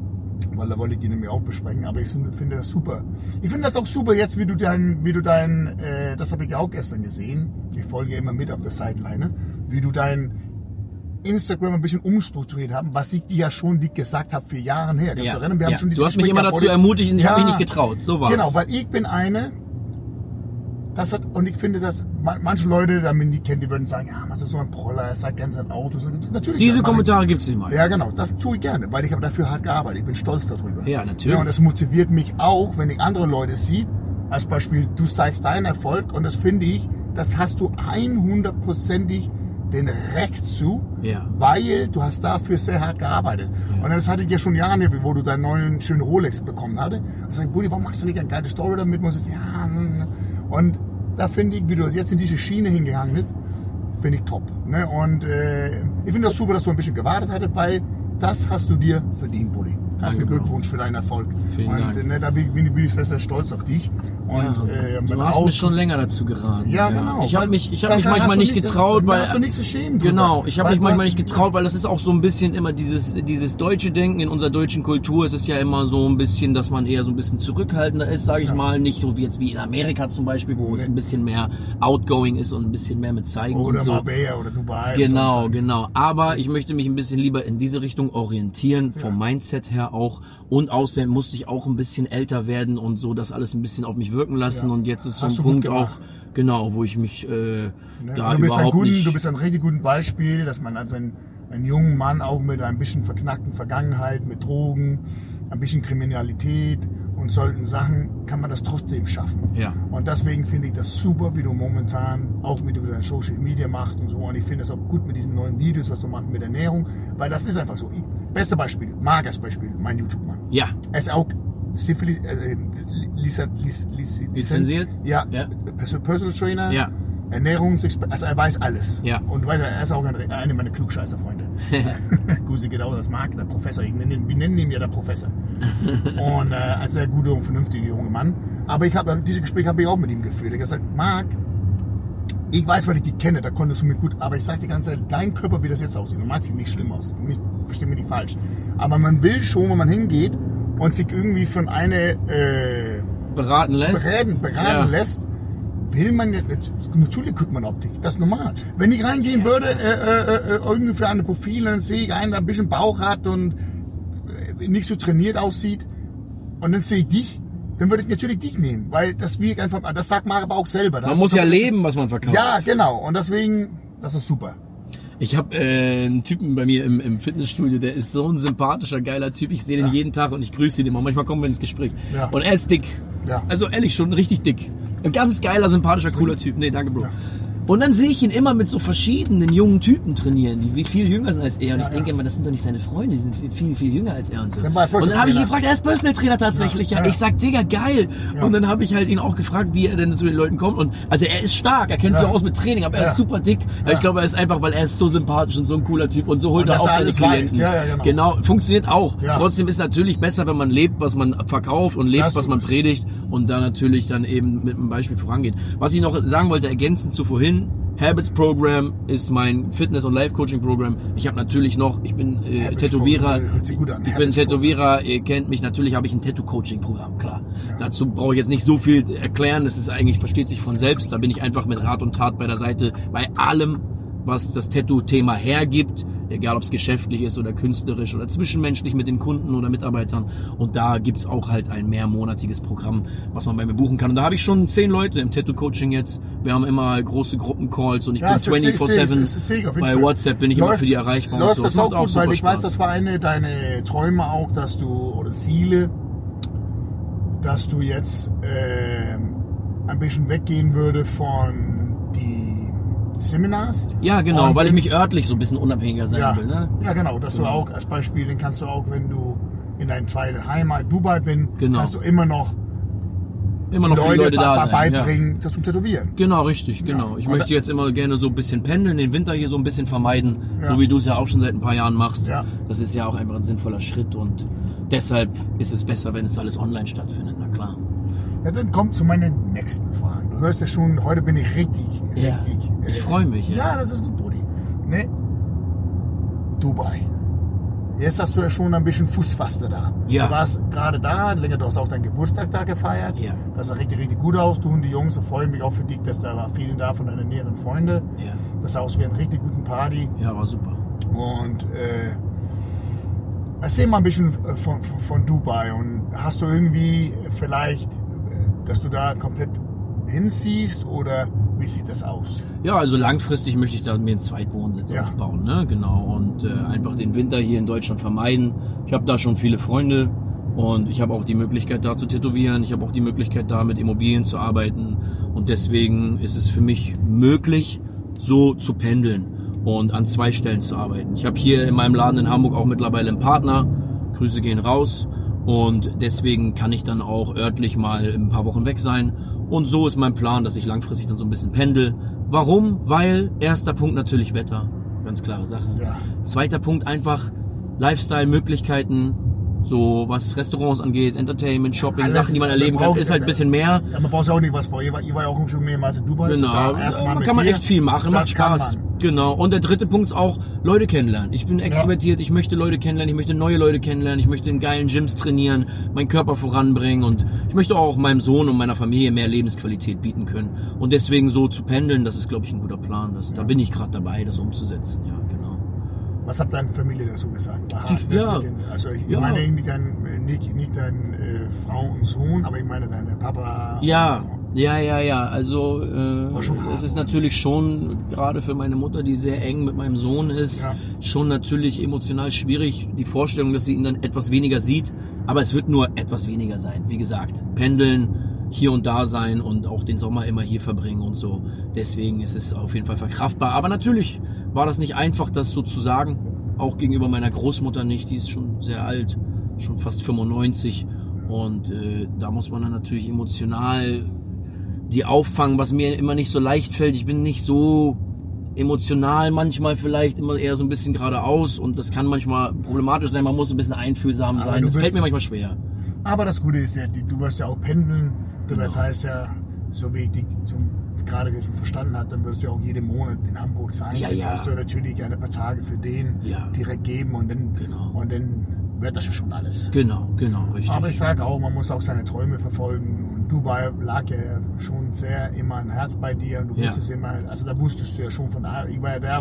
weil da wollte ich die nämlich auch besprechen, aber ich finde das super. Ich finde das auch super jetzt, wie du dein, wie du dein, äh, das habe ich ja auch gestern gesehen, ich folge immer mit auf der Sideline, wie du dein Instagram ein bisschen umstrukturiert haben, was ich dir ja schon die gesagt habe für Jahre her. Kannst Ja. du erinnern? Wir haben Ja. schon Du hast mich Gespräch immer gehabt, dazu oder? ermutigt und ich Ja. habe mich nicht getraut. So war's. Genau, weil ich bin eine, das hat, und ich finde, dass man- manche Leute, damit die kennen, die würden sagen, ja, was ist so ein Proller, er sagt gerne sein Auto. So, natürlich. Diese das mache Kommentare gibt's nicht mal. ich. Ja, genau, das tue ich gerne, weil ich habe dafür hart gearbeitet. Ich bin stolz darüber. Ja, natürlich. Ja, und das motiviert mich auch, wenn ich andere Leute sehe, als Beispiel, du zeigst deinen Erfolg und das finde ich, das hast du hundertprozentig den recht zu, Ja. weil du hast dafür sehr hart gearbeitet. Ja. Und das hatte ich ja schon Jahre, wo du deinen neuen schönen Rolex bekommen hatte. Da sag ich, Buddy, warum machst du nicht eine geile Story damit? Muss ich, ja, und da finde ich, wie du jetzt in diese Schiene hingegangen bist, finde ich top. Ne? Und äh, ich finde das super, dass du ein bisschen gewartet hattest, weil das hast du dir verdient, Buddy. Herzlichen Glückwunsch für deinen Erfolg. Vielen und Dank. Ne, da bin, bin ich sehr, sehr stolz auf dich. Und, Ja, äh, du hast mich schon länger dazu geraten. Ja, genau. Ich habe mich, ich hab Da mich hast manchmal du nicht getraut, da weil... hast du nichts zu schämen. Genau, drüber. ich habe Weil mich du manchmal hast- nicht getraut, weil das ist auch so ein bisschen immer dieses, dieses deutsche Denken in unserer deutschen Kultur. Es ist ja immer so ein bisschen, dass man eher so ein bisschen zurückhaltender ist, sage ich Ja. mal. Nicht so wie jetzt wie in Amerika zum Beispiel, wo es Nee. ein bisschen mehr outgoing ist und ein bisschen mehr mit zeigen Oder und so. Marbella oder Dubai. Genau, und so. genau. Aber ich möchte mich ein bisschen lieber in diese Richtung orientieren, vom Mindset her auch. Und außerdem musste ich auch ein bisschen älter werden und so das alles ein bisschen auf mich wirken lassen. Ja. Und jetzt ist so Hast ein du gut Punkt auch, gemacht. genau, wo ich mich äh, Ne? da du, bist ein überhaupt guten, nicht... du bist ein richtig gutes Beispiel, dass man als ein, ein jungen Mann auch mit ein bisschen verknackten Vergangenheit, mit Drogen, ein bisschen Kriminalität und solchen Sachen, kann man das trotzdem schaffen. Ja. Und deswegen finde ich das super, wie du momentan auch mit deinen Social Media machst und so. Und ich finde es auch gut mit diesen neuen Videos, was du machst mit Ernährung, weil das ist einfach so. Ich, beste Beispiel, Margas Beispiel, mein YouTube-Mann. Ja. Er ist auch Syphilis, äh, Lisa, Lisa, Lisa, Lizenziert? Ja, Ja. Personal Trainer. Ja. Ernährungsexperte, also er weiß alles. Ja. Und du weißt, er ist auch ein, einer meiner Klugscheißer-Freunde. Grüße geht auch das Marc, der Professor. Ich nenne ihn, wir nennen ihn ja der Professor. Und äh, ein sehr guter und vernünftiger junger Mann. Aber ich habe dieses Gespräch habe ich auch mit ihm geführt. Ich habe gesagt, Marc, ich weiß, weil ich dich kenne, da konntest du mir gut, aber ich sage die ganze Zeit, dein Körper, wie das jetzt aussieht, und mag sieht nicht schlimm aus. Nicht, versteh mich nicht falsch. Aber man will schon, wenn man hingeht und sich irgendwie von einer äh, Beraten lässt? beraten, beraten Ja. lässt, will man ja, natürlich guckt man Optik, das ist normal. Wenn ich reingehen würde, äh, äh, äh, irgendwie für eine Profil, dann sehe ich einen, der ein bisschen Bauch hat und äh, nicht so trainiert aussieht, und dann sehe ich dich, dann würde ich natürlich dich nehmen, weil das wirkt einfach, das sagt Marc aber auch selber. Da Man hast muss du ja komplett- leben, was man verkauft. Ja, genau, und deswegen, das ist super. Ich habe äh, einen Typen bei mir im, im Fitnessstudio, der ist so ein sympathischer, geiler Typ. Ich sehe den Ja. jeden Tag und ich grüße ihn immer. Manchmal kommen wir ins Gespräch. Ja. Und er ist dick. Ja. Also ehrlich, schon richtig dick. Ein ganz geiler, sympathischer, cooler Typ. Nee, danke, Bro. Ja. Und dann sehe ich ihn immer mit so verschiedenen jungen Typen trainieren, die wie viel jünger sind als er. Und Ja, ich denke ja. immer, das sind doch nicht seine Freunde, die sind viel, viel, viel jünger als er und so. Dann war er Und Personal dann habe ich ihn Trainer. gefragt, er ist Personal Trainer tatsächlich. Ja, Ja, ja. Ich sag, Digga, geil. Ja. Und dann habe ich halt ihn auch gefragt, wie er denn zu den Leuten kommt. Und also er ist stark, er kennt sich Ja. auch aus mit Training, aber er Ja. ist super dick. Ja. Ich glaube, er ist einfach, weil er ist so sympathisch und so ein cooler Typ und so holt Und er dass auch er seine alles Klienten. weiß. Ja, ja, genau. genau, funktioniert auch. Ja. Trotzdem ist natürlich besser, wenn man lebt, was man verkauft und lebt, Das was tut man es. predigt und da natürlich dann eben mit einem Beispiel vorangeht. Was ich noch sagen wollte, ergänzend zu vorhin, Habits Program ist mein Fitness- und Life-Coaching-Programm. Ich habe natürlich noch, ich bin äh, Habits Tätowierer, Program, hört sich gut an. ich bin Habits Tätowierer, ihr kennt mich, natürlich habe ich ein Tattoo-Coaching-Programm, klar. Ja. Dazu brauche ich jetzt nicht so viel erklären, das ist eigentlich, versteht sich von selbst, da bin ich einfach mit Rat und Tat bei der Seite, bei allem, was das Tattoo-Thema hergibt, egal ob es geschäftlich ist oder künstlerisch oder zwischenmenschlich mit den Kunden oder Mitarbeitern. Und da gibt's auch halt ein mehrmonatiges Programm, was man bei mir buchen kann. Und da habe ich schon zehn Leute im Tattoo-Coaching jetzt. Wir haben immer große Gruppencalls und ich Ja, das bin sehe- vierundzwanzig sehe- sieben. sehe- sehe ich auf Bei Instagram. WhatsApp bin ich immer Läuft- für die erreichbar und Läuft so. das Das macht auch gut, super weil ich weiß, Spaß. das war eine deine Träume auch, dass du, oder Ziele, dass du jetzt ähm, ein bisschen weggehen würde von die Seminars. Ja, genau, Und weil ich in- mich örtlich so ein bisschen unabhängiger sein ja, will. Ne? ja, genau, dass Genau. du auch als Beispiel, den kannst du auch, wenn du in deiner zweiten Heimat Dubai bin, Genau. kannst du immer noch Immer die noch viele Leute Leute da be- sein. Ja. beibringen, das zum Tätowieren. Genau, richtig, genau. Ich Und möchte da- jetzt immer gerne so ein bisschen pendeln, den Winter hier so ein bisschen vermeiden, Ja. so wie du es ja auch schon seit ein paar Jahren machst. Ja. Das ist ja auch einfach ein sinnvoller Schritt und deshalb ist es besser, wenn es alles online stattfindet, na klar. Ja, dann kommt zu meinen nächsten Fragen. Du hörst ja schon, heute bin ich richtig, Ja. richtig. Ich freue mich, ja. Ja, das ist gut, Brudi. Ne? Dubai. Jetzt hast du ja schon ein bisschen Fußfaste da. Ja. Du warst gerade da, länger, du hast auch deinen Geburtstag da gefeiert. Ja. Das sah richtig, richtig gut aus. Du und die Jungs, ich freue mich auch für dich, dass da war vielen da von deinen näheren Freunde. Ja, Das sah aus wie eine richtig guten Party. ja, war super. Und äh, erzähl mal ein bisschen von, von, von Dubai. Und hast du irgendwie vielleicht, äh, dass du da komplett hinziehst oder wie sieht das aus? Ja, also langfristig möchte ich da mir einen Zweitwohnsitz Ja. aufbauen, ne? Genau. Und äh, einfach den Winter hier in Deutschland vermeiden. Ich habe da schon viele Freunde und ich habe auch die Möglichkeit da zu tätowieren. Ich habe auch die Möglichkeit da mit Immobilien zu arbeiten. Und deswegen ist es für mich möglich, so zu pendeln. und an zwei Stellen zu arbeiten. Ich habe hier in meinem Laden in Hamburg auch mittlerweile einen Partner. Grüße gehen raus. Und deswegen kann ich dann auch örtlich mal ein paar Wochen weg sein. Und so ist mein Plan, dass ich langfristig dann so ein bisschen pendel. Warum? Weil erster Punkt natürlich Wetter. Ganz klare Sache. Ja. Zweiter Punkt einfach Lifestyle-Möglichkeiten. So was Restaurants angeht, Entertainment, Shopping, Alles Sachen, die man erleben kann, ist halt ein bisschen mehr. Ja, man braucht auch nicht was vor. Ihr war, ihr war ja auch schon mehrmals in Dubai. Genau, da kann man echt viel machen, macht Spaß. Genau. Und der dritte Punkt ist auch Leute kennenlernen. Ich bin extrovertiert, ja. Ich möchte Leute kennenlernen, ich möchte neue Leute kennenlernen, ich möchte in geilen Gyms trainieren, meinen Körper voranbringen und ich möchte auch meinem Sohn und meiner Familie mehr Lebensqualität bieten können. Und deswegen so zu pendeln, das ist, glaube ich, ein guter Plan. Das, ja. Da bin ich gerade dabei, das umzusetzen. Ja, genau. Was hat deine Familie dazu gesagt? Aha, Die, ja. Den, also ich ja. meine nicht dein, nicht, nicht dein äh, Frau und Sohn, aber ich meine deine Papa. Ja, ja, ja, ja. Also äh, es ist natürlich schon, gerade für meine Mutter, die sehr eng mit meinem Sohn ist, ja. schon natürlich emotional schwierig. Die Vorstellung, dass sie ihn dann etwas weniger sieht. Aber es wird nur etwas weniger sein. Wie gesagt, pendeln, hier und da sein und auch den Sommer immer hier verbringen und so. Deswegen ist es auf jeden Fall verkraftbar. Aber natürlich war das nicht einfach, das so zu sagen. Auch gegenüber meiner Großmutter nicht. Die ist schon sehr alt, schon fast fünfundneunzig. Und äh, da muss man dann natürlich emotional die auffangen, was mir immer nicht so leicht fällt. Ich bin nicht so emotional, manchmal vielleicht immer eher so ein bisschen geradeaus. Und das kann manchmal problematisch sein. Man muss ein bisschen einfühlsam sein. Das fällt mir manchmal schwer. Aber das Gute ist ja, du wirst ja auch pendeln. Genau. Das heißt ja, so wie ich die zum, gerade das verstanden habe, dann wirst du ja auch jeden Monat in Hamburg sein. Ja, dann ja. wirst du natürlich ein paar Tage für den ja. direkt geben und dann, genau. und dann wird das ja schon alles. Genau, genau, richtig. Aber ich sage auch, man muss auch seine Träume verfolgen. Und Dubai lag ja schon sehr immer ein Herz bei dir. Und du ja. wusstest immer, also da wusstest du ja schon von, ich war ja da,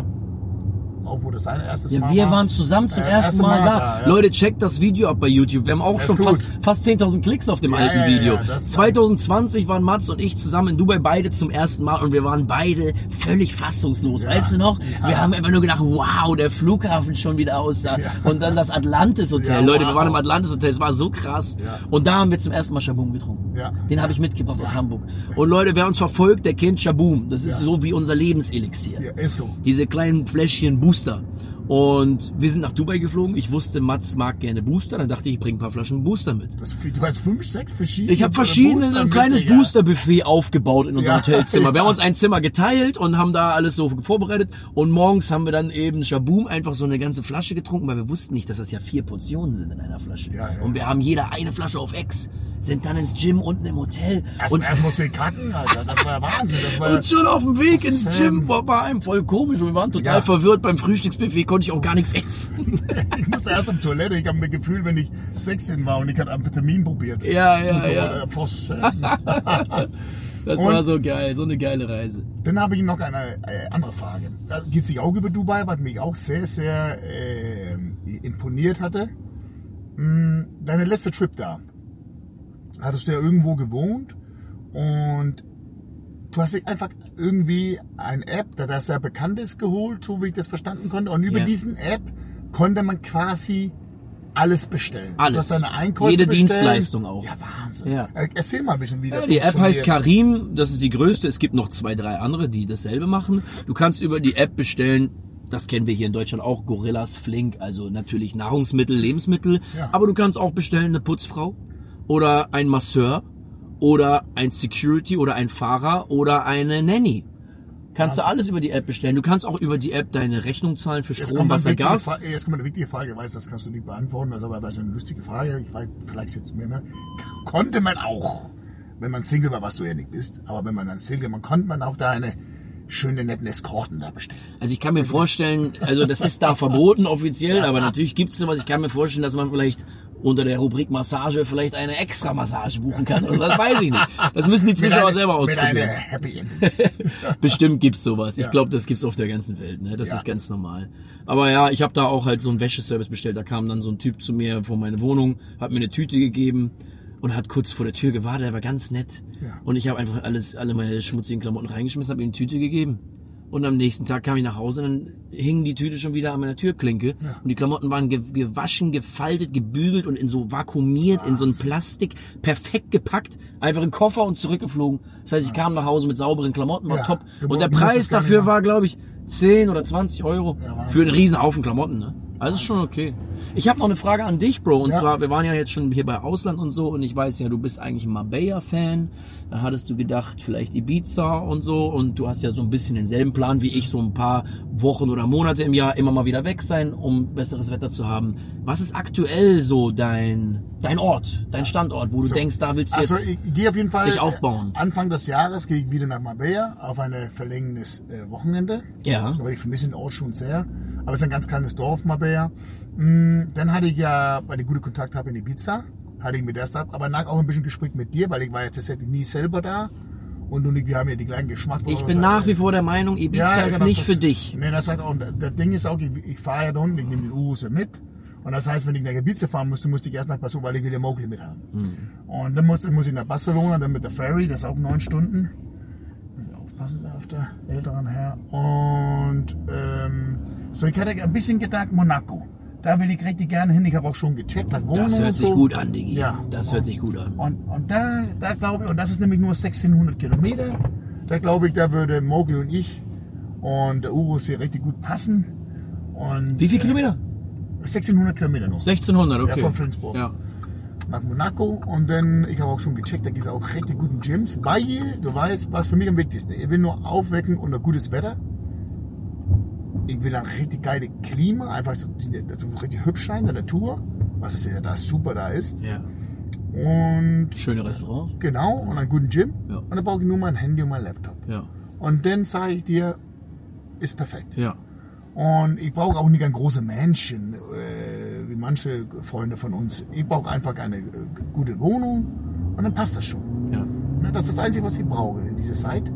auch wo das sein erstes ja, Mal wir war. waren zusammen zum äh, ersten Mal, Mal da. da ja. Leute, checkt das Video ab bei YouTube. Wir haben auch schon fast, fast zehntausend Klicks auf dem ja, alten ja, Video. Ja, ja, zwanzig zwanzig waren Mats und ich zusammen in Dubai beide zum ersten Mal und wir waren beide völlig fassungslos. Ja. Weißt du noch? Ja. Wir haben einfach nur gedacht, wow, der Flughafen schon wieder aussah. Ja. Und dann das Atlantis Hotel. Ja, Leute, wow. wir waren im Atlantis Hotel. Es war so krass. Ja. Und da haben wir zum ersten Mal Shaboom getrunken. Ja. Den habe ich mitgebracht aus Hamburg. Und Leute, wer uns verfolgt, der kennt Shaboom. Das ist ja. so wie unser Lebenselixier. Ja, ist so. Diese kleinen Fläschchen Booster. Und wir sind nach Dubai geflogen. Ich wusste, Mats mag gerne Booster. Dann dachte ich, ich bringe ein paar Flaschen Booster mit. Das, du hast fünf, sechs verschiedene. Ich habe verschiedene, so ein kleines mit, Booster-Buffet aufgebaut in unserem ja, Hotelzimmer. Ja. Wir haben uns ein Zimmer geteilt und haben da alles so vorbereitet. Und morgens haben wir dann eben Shaboom einfach so eine ganze Flasche getrunken, weil wir wussten nicht, dass das ja vier Portionen sind in einer Flasche. Ja, ja. Und wir haben jeder eine Flasche auf Ex. Sind dann ins Gym unten im Hotel. Erst, und erst musst du kacken, Alter. Das war ja Wahnsinn. Das war und schon auf dem Weg ins Gym war bei einem voll komisch. Und wir waren total ja. verwirrt. Beim Frühstücksbuffet konnte ich auch gar nichts essen. Ich musste erst auf Toilette. Ich habe mir Gefühl, wenn ich sechzehn war und ich hatte Amphetamin probiert. Ja, ja, so, ja. Voss, das und war so geil. So eine geile Reise. Dann habe ich noch eine äh, andere Frage. Da geht sich auch über Dubai, was mich auch sehr, sehr äh, imponiert hatte. Hm, deine letzte Trip da. Hattest du ja irgendwo gewohnt und du hast dich einfach irgendwie eine App, da das ja bekannt ist, geholt, so wie ich das verstanden konnte. Und über ja. diesen App konnte man quasi alles bestellen. Alles. Du hast deine Einkäufe Jede bestellen. Dienstleistung auch. Ja, Wahnsinn. Ja. Erzähl mal ein bisschen, wie das ja, die funktioniert. App heißt Careem, das ist die größte. Es gibt noch zwei, drei andere, die dasselbe machen. Du kannst über die App bestellen. Das kennen wir hier in Deutschland auch, Gorillas, Flink, also natürlich Nahrungsmittel, Lebensmittel. Ja. Aber du kannst auch bestellen eine Putzfrau. Oder ein Masseur oder ein Security oder ein Fahrer oder eine Nanny. Kannst also, du alles über die App bestellen. Du kannst auch über die App deine Rechnung zahlen für Strom, Wasser, Gas. Fra- jetzt kommt eine wichtige Frage. Ich weiß, das kannst du nicht beantworten. Das ist aber so eine lustige Frage. Ich weiß, vielleicht jetzt mehr, mehr. Konnte man auch, wenn man Single war, was du ja nicht bist, aber wenn man dann Single, man konnte man auch da eine schöne, netten Eskorten da bestellen. Also ich kann mir vorstellen, also das ist da verboten offiziell, aber natürlich gibt's sowas. Ich kann mir vorstellen, dass man vielleicht unter der Rubrik Massage vielleicht eine extra Massage buchen kann. Oder das weiß ich nicht. Das müssen die Zuschauer eine, selber ausprobieren. Mit einer Happy End. Bestimmt gibt's sowas. Ich ja. glaube, das gibt's auf der ganzen Welt. Ne? Das ja. ist ganz normal. Aber ja, ich habe da auch halt so einen Wäscheservice bestellt. Da kam dann so ein Typ zu mir vor meine Wohnung, hat mir eine Tüte gegeben und hat kurz vor der Tür gewartet. Er war ganz nett. Ja. Und ich habe einfach alles, alle meine schmutzigen Klamotten reingeschmissen, habe ihm eine Tüte gegeben. Und am nächsten Tag kam ich nach Hause und dann hing die Tüte schon wieder an meiner Türklinke. Ja. Und die Klamotten waren ge gewaschen, gefaltet, gebügelt und in so vakuumiert, Wahnsinn. In so ein Plastik, perfekt gepackt, einfach in den Koffer und zurückgeflogen. Das heißt, ich kam nach Hause mit sauberen Klamotten, war ja, top. du, und der du Preis dafür war, glaube ich, zehn oder zwanzig Euro ja, für einen riesen Haufen Klamotten. Ne? Also ist schon okay. Ich habe noch eine Frage an dich, Bro. Und ja. zwar, wir waren ja jetzt schon hier bei Ausland und so. Und ich weiß ja, du bist eigentlich ein Marbella-Fan. Da hattest du gedacht, vielleicht Ibiza und so. Und du hast ja so ein bisschen denselben Plan wie ich, so ein paar Wochen oder Monate im Jahr immer mal wieder weg sein, um besseres Wetter zu haben. Was ist aktuell so dein, dein Ort, dein Standort, wo du so. denkst, da willst du also jetzt ich, ich gehe auf jeden Fall dich aufbauen? Anfang des Jahres gehe ich wieder nach Marbella auf ein verlängertes äh, Wochenende. Ja. Aber ich vermisse den Ort schon sehr. Aber es ist ein ganz kleines Dorf, Marbella. Dann hatte ich ja, weil ich gute Kontakt habe in Ibiza, hatte ich mit der Stadt, aber nach auch ein bisschen Gespräch mit dir, weil ich war ja tatsächlich nie selber da. Und du und ich, wir haben ja die gleichen Geschmack. Ich bin nach wie vor der Meinung, Ibiza ja, ist genau, nicht das, für dich. Nee, das heißt auch, das Ding ist auch, ich, ich fahre ja da unten, ich nehme den Urus mit. Und das heißt, wenn ich nach Ibiza fahren musste, musste ich erst nach Barcelona, weil ich will den Mowgli mit haben. Hm. Und dann muss, muss ich nach Barcelona, dann mit der Ferry, das ist auch neun Stunden. Aufpassen auf der älteren Herr. Und ähm, so, ich hatte ein bisschen gedacht, Monaco. Da will ich richtig gerne hin. Ich habe auch schon gecheckt nach Wohnungen. Das hört und sich so. gut an, Digi. Ja. Das hört sich gut an. Und, und da, da glaube ich, und das ist nämlich nur sechzehnhundert Kilometer, da glaube ich, da würde Mowgli und ich und der Urus hier richtig gut passen. Und, Wie viele Kilometer? Äh, sechzehnhundert Kilometer nur. sechzehnhundert, okay. Ja, von Flensburg. Ja. Nach Monaco und dann, ich habe auch schon gecheckt, da gibt es auch richtig guten Gyms, weil, du weißt, was für mich am wichtigsten ist. Ich will nur aufwecken und ein gutes Wetter. Ich will ein richtig geiles Klima, einfach so, so richtig hübsch sein, der Natur, was ist ja da super da ist. Ja. Und schöne Restaurants. genau, und einen guten Gym. Ja. Und dann brauche ich nur mein Handy und mein Laptop. Ja. Und dann sage ich dir, ist perfekt. Ja. Und ich brauche auch nicht ein großes Mansion, äh, wie manche Freunde von uns. Ich brauche einfach eine äh, gute Wohnung und dann passt das schon. Ja. Das ist das Einzige, was ich brauche in dieser Zeit.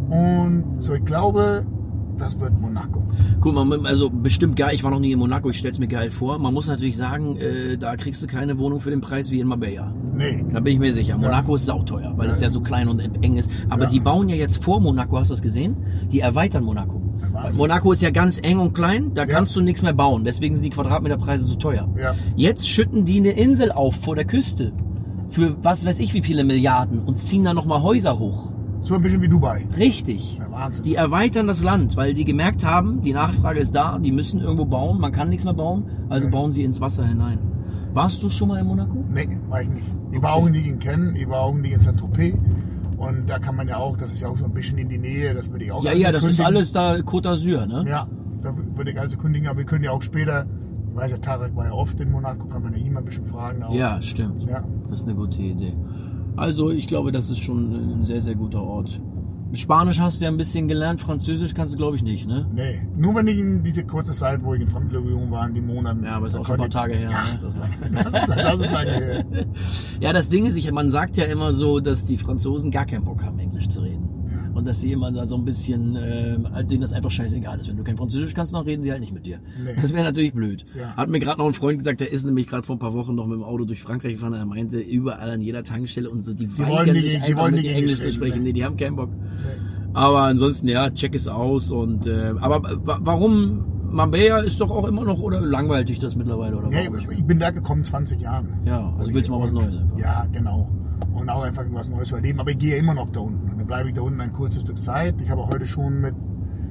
Und so, ich glaube, das wird Monaco. Guck mal, also bestimmt geil. Ich war noch nie in Monaco, ich stell's mir geil vor. Man muss natürlich sagen, äh, da kriegst du keine Wohnung für den Preis wie in Marbella. Nee. Da bin ich mir sicher. Monaco ja. ist sauteuer, weil ja. es ja so klein und eng ist. Aber ja. die bauen ja jetzt vor Monaco, hast du das gesehen? Die erweitern Monaco. Ja, Monaco ist ja ganz eng und klein, da ja. kannst du nichts mehr bauen. Deswegen sind die Quadratmeterpreise so teuer. Ja. Jetzt schütten die eine Insel auf vor der Küste. Für was weiß ich wie viele Milliarden und ziehen da nochmal Häuser hoch. So ein bisschen wie Dubai. Richtig. Ja, Wahnsinn. Die erweitern das Land, weil die gemerkt haben, die Nachfrage ist da, die müssen irgendwo bauen, man kann nichts mehr bauen, also nee. bauen sie ins Wasser hinein. Warst du schon mal in Monaco? Nee, war ich nicht. Ich okay. war auch nicht in Cannes, ich war auch nicht in Saint-Tropez. Und da kann man ja auch, das ist ja auch so ein bisschen in die Nähe, das würde ich auch Ja, ja, das ist alles da Côte d'Azur, ne? Ja, da würde ich also kündigen, aber wir können ja auch später, ich weiß ja, Tarek war ja oft in Monaco, kann man ja ihm ein bisschen fragen. Auch. Ja, stimmt. Ja. Das ist eine gute Idee. Also ich glaube, das ist schon ein sehr, sehr guter Ort. Spanisch hast du ja ein bisschen gelernt, Französisch kannst du glaube ich nicht, ne? Nee, nur wenn ich in diese kurze Zeit, wo ich in Fremdenlegion war, in die Monate. Ja, aber ist auch schon ein paar Tage her. Ja, ne? das, das, ist, das ist lange her. Ja, das Ding ist, ich, man sagt ja immer so, dass die Franzosen gar keinen Bock haben, Englisch zu reden. Ja. Und dass sie immer so ein bisschen, äh, denen das einfach scheißegal ist. Wenn du kein Französisch kannst, dann reden sie halt nicht mit dir. Nee. Das wäre natürlich blöd. Ja. Hat mir gerade noch ein Freund gesagt, der ist nämlich gerade vor ein paar Wochen noch mit dem Auto durch Frankreich gefahren. Er meinte, überall an jeder Tankstelle und so, die, die weigern sich die, einfach die mit Englisch, Englisch zu sprechen. Nee, die haben keinen Bock. Nee. Aber ansonsten, ja, check es aus. Und äh, aber warum Marbella ist doch auch immer noch, oder langweilt dich das mittlerweile? Oder nee, ich bin da gekommen zwanzig Jahren. Ja, also willst du mal was Neues einfach. Ja, genau. Und auch einfach was Neues zu erleben. Aber ich gehe immer noch da unten. Und dann bleibe ich da unten ein kurzes Stück Zeit. Ich habe auch heute schon mit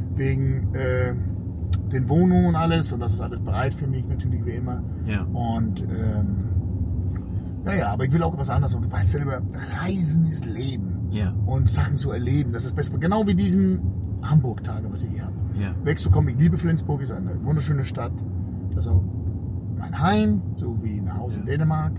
wegen äh, den Wohnungen und alles. Und das ist alles bereit für mich, natürlich wie immer. Ja. Und ähm, ja, ja, aber ich will auch was anderes. Und du weißt selber, Reisen ist Leben. Ja. Und Sachen zu erleben, das ist best. Genau wie diesen Hamburg-Tage, was ich hier habe. Ja. Wegzukommen, ich liebe Flensburg, ist eine wunderschöne Stadt. Das ist auch mein Heim, so wie ein Haus ja. in Dänemark.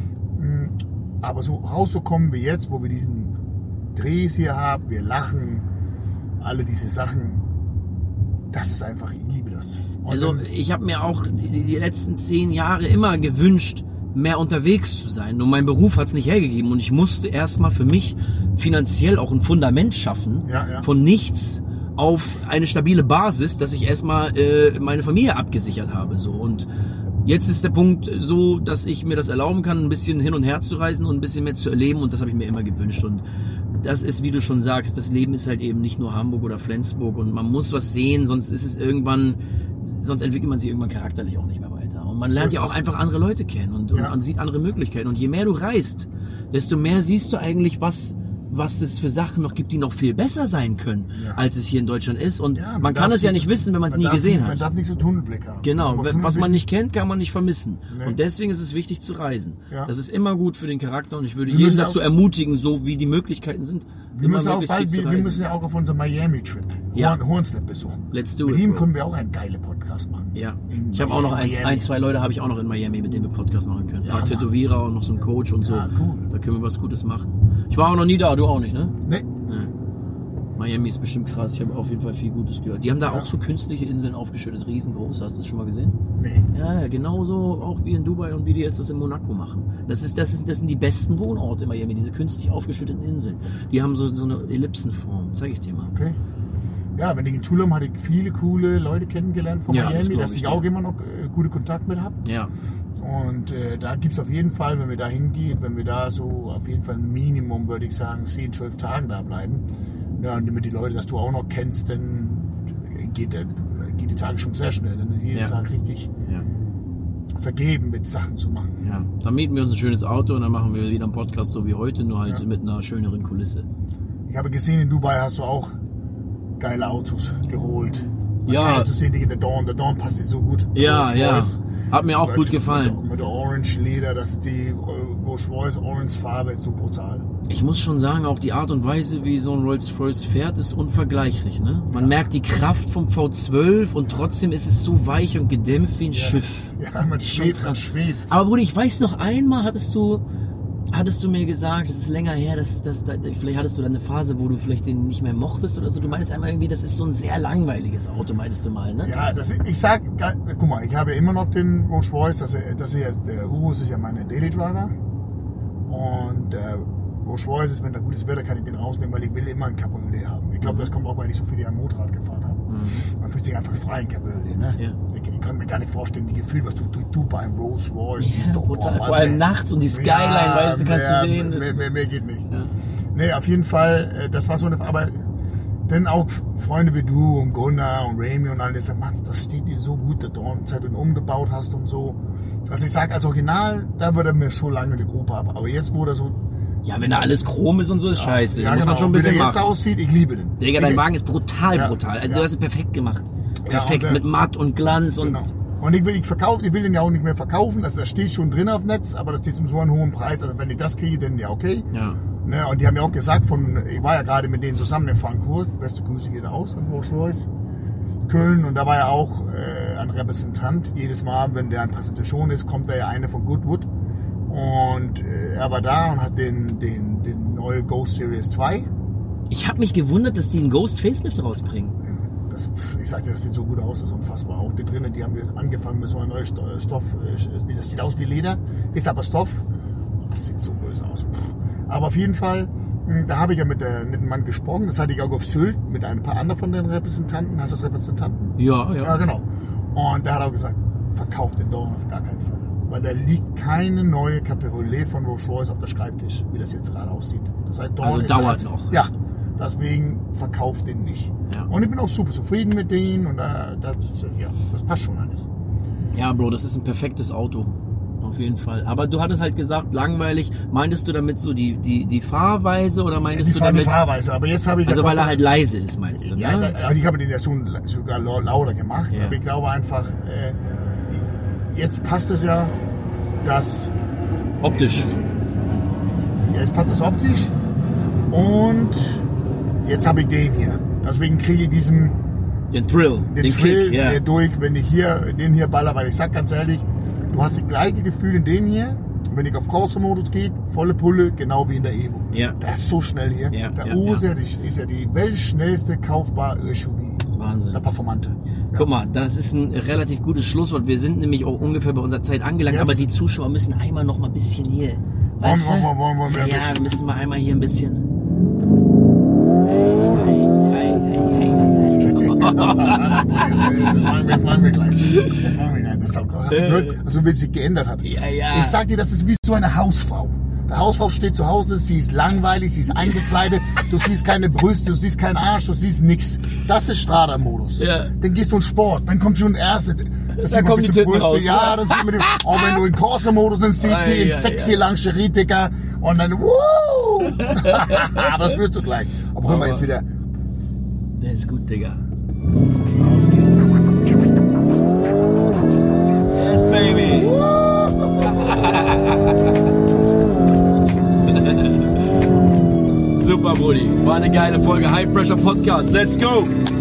Aber so rauszukommen wie jetzt, wo wir diesen Drehs hier haben, wir lachen, alle diese Sachen, das ist einfach, ich liebe das. Und also ich habe mir auch die, die letzten zehn Jahre immer gewünscht, mehr unterwegs zu sein. Nur mein Beruf hat es nicht hergegeben und ich musste erstmal für mich finanziell auch ein Fundament schaffen, ja, ja. von nichts auf eine stabile Basis, dass ich erstmal äh, meine Familie abgesichert habe. So. Und jetzt ist der Punkt so, dass ich mir das erlauben kann, ein bisschen hin und her zu reisen und ein bisschen mehr zu erleben, und das habe ich mir immer gewünscht. Und das ist, wie du schon sagst, das Leben ist halt eben nicht nur Hamburg oder Flensburg und man muss was sehen, sonst ist es irgendwann, sonst entwickelt man sich irgendwann charakterlich auch nicht mehr weiter. Und man lernt ja auch einfach andere Leute kennen und, und, Ja. und sieht andere Möglichkeiten. Und je mehr du reist, desto mehr siehst du eigentlich, was was es für Sachen noch gibt, die noch viel besser sein können, Ja. als es hier in Deutschland ist. Und Ja, man, man kann darf es ja sie- nicht wissen, wenn man es Man nie darf gesehen nicht, hat. Man darf nicht so Tunnelblick haben. Genau, Man muss wenn- schon ein was man bisschen- nicht kennt, kann man nicht vermissen. Nee. Und deswegen ist es wichtig zu reisen. Ja. Das ist immer gut für den Charakter und ich würde Wir jeden müssen dazu auch- ermutigen, so wie die Möglichkeiten sind, Wir immer müssen, auch möglichst viel bald, zu wir, wir reisen. müssen ja auch auf unserem Miami-Trip Ja. Horn- Hornslet besuchen. Let's do Mit it, ihm bro. können wir auch einen geilen Podcast machen. Ja, In ich habe auch noch ein, Miami. ein, zwei Leute habe ich auch noch in Miami, mit denen wir Podcast machen können. Ein Ja, paar Mann. Tätowierer und noch so ein Coach und so. Ja, cool. Da können wir was Gutes machen. Ich war auch noch nie da, du auch nicht, ne? Nee, Nee. Miami ist bestimmt krass, ich habe auf jeden Fall viel Gutes gehört. Die haben da Ja. auch so künstliche Inseln aufgeschüttet, riesengroß, hast du das schon mal gesehen? nee. Ja, genauso auch wie in Dubai und wie die jetzt das in Monaco machen. Das, ist, das, ist, das sind die besten Wohnorte in Miami, diese künstlich aufgeschütteten Inseln. Die haben so, so eine Ellipsenform, zeige ich dir mal. Okay. Ja, wenn ich in Tulum hatte ich viele coole Leute kennengelernt von Ja, das Miami, glaub dass ich ich dir. auch immer noch äh, gute Kontakt mit habe. Ja, Und äh, da gibt es auf jeden Fall, wenn wir da hingehen, wenn wir da so auf jeden Fall ein Minimum, würde ich sagen, zehn, zwölf Tage da bleiben. Ja, und damit die Leute, dass du auch noch kennst, dann geht, der, geht die Tage schon sehr schnell. Dann ist jeden Ja. Tag richtig ja, vergeben, mit Sachen zu machen. ja. Dann mieten wir uns ein schönes Auto und dann machen wir wieder einen Podcast so wie heute, nur halt Ja. mit einer schöneren Kulisse. Ich habe gesehen, in Dubai hast du auch geile Autos geholt. Ja. Geil zu sehen, die in der Dawn. Der Dawn passt dir so gut. Ja, Rolls ja. Royce. Hat mir auch Weißt gut du, gefallen. Mit, der- mit der Orange Leder, das ist die Rolls Royce Orange Farbe, ist so brutal. Ich muss schon sagen, auch die Art und Weise, wie so ein Rolls-Royce fährt, ist unvergleichlich. Ne? Man merkt die Kraft vom V zwölf und trotzdem ist es so weich und gedämpft wie ein Schiff. Ja, man schwebt, man schwebt. Aber Bruder, ich weiß noch einmal, hattest du, hattest du mir gesagt, das ist länger her, dass, dass, dass vielleicht hattest du da eine Phase, wo du vielleicht den nicht mehr mochtest oder so. Du meinst einmal irgendwie, das ist so ein sehr langweiliges Auto, meintest du mal, ne? Ja, das, ich sag, guck mal, ich habe immer noch den Rolls Royce, das, das ist, der Urus ist ja meine Daily Driver. Und der Rolls Royce ist, wenn da gutes Wetter, kann ich den rausnehmen, weil ich will immer ein Cabriolet haben. Ich glaube, das kommt auch, weil ich so viel am Motorrad gefahren habe. Mhm. Man fühlt sich einfach frei in Cabriolet, ne? Ja. Ich, ich kann mir gar nicht vorstellen, die Gefühl, was du, du, du beim Rolls Royce. Ja, du, brutal. boah, Vor allem mehr- nachts und die Skyline, weißt du, kannst mehr, du sehen. Mehr, Das- mehr, mehr geht nicht. Ja. Nee, auf jeden Fall, äh, das war so eine, aber dann auch Freunde wie du und Gunnar und Remy und alles, sagen, Mann, das steht dir so gut, der Dornzeit, wenn du umgebaut hast und so. Was ich sage, als Original, da würde er mir schon lange den Opa ab. Aber jetzt, wo der so, Ja, wenn da alles chrom ist und so, ist scheiße. ja, da muss genau, man schon ein wie der bisschen jetzt machen. aussieht, ich liebe den. Digga, dein ich, Wagen ist brutal, Ja, brutal. Also, ja. Du hast es perfekt gemacht. Ja, Perfekt, und, äh, mit Matt und Glanz und... Genau. Und ich will, ich, verkauf, ich will den ja auch nicht mehr verkaufen, also das steht schon drin auf Netz, aber das steht zum so einen hohen Preis, also wenn ich das kriege, dann ja okay. Ja. Ne, und die haben mir auch gesagt, von, ich war ja gerade mit denen zusammen in Frankfurt, beste Grüße geht aus an Rolls Royce, Köln, und da war ja auch äh, ein Repräsentant. Jedes Mal, wenn der an Präsentation ist, kommt da ja einer von Goodwood. Und äh, er war da und hat den, den, den neue Ghost Series zwei. Ich habe mich gewundert, dass die einen Ghost Facelift rausbringen. Das, ich sagte, das sieht so gut aus, das ist unfassbar. Auch die drinnen, die haben jetzt angefangen mit so einem neuen Stoff. äh, Das sieht aus wie Leder, ist aber Stoff. Das sieht so böse aus. Aber auf jeden Fall, mh, da habe ich ja mit, der, mit dem Mann gesprochen. Das hatte ich auch auf Sylt mit ein paar anderen von den Repräsentanten. Hast du das Repräsentanten? Ja, ja. Ja, genau. Und der hat auch gesagt, verkauft den Dawn auf gar keinen Fall. Weil da liegt keine neue Cabriolet von Rolls Royce auf der Schreibtisch, wie das jetzt gerade aussieht. Das heißt, Dawn Also ist dauert halt, noch. Ja, deswegen verkauft den nicht. Ja. Und ich bin auch super zufrieden mit denen und äh, das, ja, das passt schon alles. Ja, Bro, das ist ein perfektes Auto. Auf jeden Fall. Aber du hattest halt gesagt, langweilig. Meintest du damit so die, die, die Fahrweise oder meintest Die du Fahr- die damit... Fahrweise, aber jetzt habe ich... Also ja weil er was- halt leise ist, meinst du, Ja, ne? da, ich habe den ja schon sogar lau- lauter gemacht, Ja. aber ich glaube einfach, äh, jetzt passt es ja, dass... Optisch. Jetzt, ja, jetzt passt das optisch und jetzt habe ich den hier. Deswegen kriege ich diesen Den Thrill, den, den, Thrill Kick, ja. hier durch, wenn ich hier den hier baller, weil ich sag ganz ehrlich, du hast das gleiche Gefühl in den hier, wenn ich auf Corsa-Modus gehe, volle Pulle, genau wie in der Evo. Ja. Das ist so schnell hier. Ja, der ja, Urus ja. ist, ist ja die weltschnellste kaufbare S U V. Wahnsinn. Der Performante. Ja. Guck mal, das ist ein relativ gutes Schlusswort. Wir sind nämlich auch ungefähr bei unserer Zeit angelangt, Yes. aber die Zuschauer müssen einmal noch mal ein bisschen hier. Weißt Wollen- du? wollen- wollen- wollen wir ein ja, bisschen- wir müssen mal einmal hier ein bisschen. Hey, hey, hey, hey, hey. Das machen, wir- das machen wir gleich. Das machen wir gleich. Das ist auch, hast du gehört, also wie es sich geändert hat? Ja, ja. Ich sag dir, das ist wie so eine Hausfrau. Der Hausfrau steht zu Hause, sie ist langweilig, sie ist eingekleidet, du siehst keine Brüste, du siehst keinen Arsch, du siehst nix. Das ist Strada-Modus. Ja. Dann gehst du in Sport, dann kommt schon erste, das Da kommen die Titten raus. Ja, dann sieht man die, oh, wenn du in Corsa-Modus, dann siehst du Ah, in ja, sexy ja. Lingerie, Digga, und dann, wuh! Das wirst du gleich. Aber hör mal, jetzt wieder, Der ist gut, Digga. Auf geht's. Yes, baby. Super, Brudi. War eine geile Folge. High Pressure Podcast. Let's go.